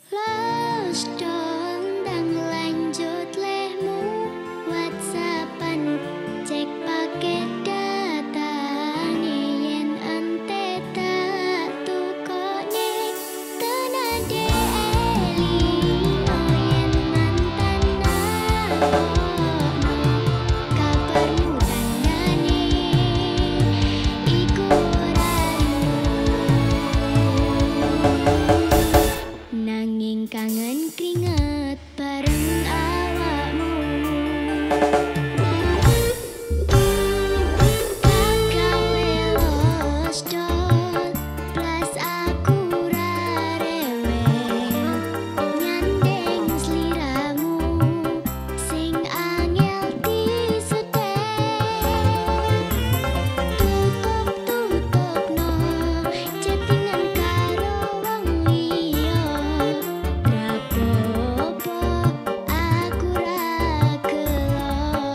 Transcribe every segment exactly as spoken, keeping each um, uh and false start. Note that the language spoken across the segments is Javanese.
Lost dong ndang lanjut lehmu WhatsAppan cek paket data yen ente tak tukone tenade elingo yen mantan nakono kabarmu tandane iku nanging kangen keringet bareng awakmu gawe lost dol plus aku ra rewel nyandeng sliramu sing angel disetel tutup-tutupno chattingan karo wong liya rapopo aku ra gelo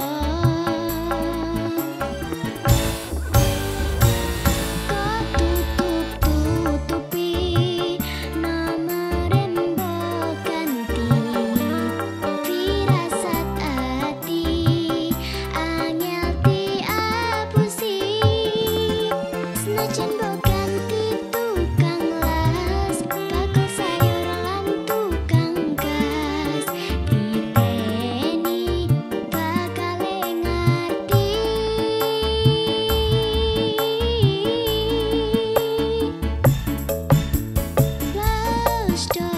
kok tutup-tutupi nomor mbok ganti firasat ati angel diapusi senajan mbok ganti tukang las bakal sayur lan tukang gas diteni bakal ngerti lost